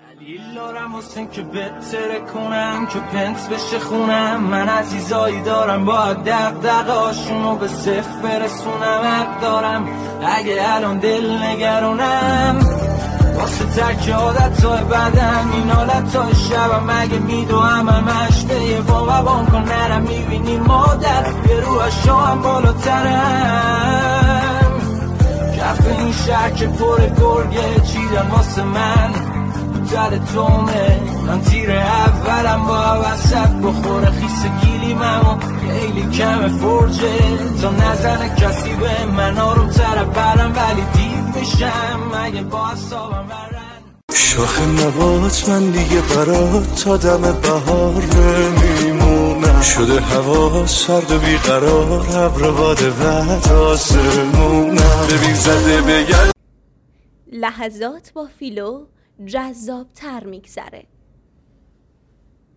دلیل دارم واسه که بهتره کنم که پنت بشه خونم. من عزیزایی دارم باید دغدغه‌هاشونو به صفر برسونم. حق دارم اگه الان دل نگرونم واسه ترک عادتهای بدم. این حالتهای شبم اگه میدوهم همش به یه بابا کن نرم. میبینی مادر یه روحش هم بالاترم. کف این شهر که پر گرگه چیدم واسه من در تومه. من تیر اولم با وسط بخوره خیس گیلیمم و خیلی کم فرجه تا نزنه کسی به من. آروم تر برم ولی دیو میشم اگه با حسابم برن. شاخ نبات من دیگه برات تا دم بهار نمیمونم. شده هوا سرد و بیقرار ابر باد بعد آسمونم. ببین زده بگرد لحظات با فیلو جذاب تر میگذره.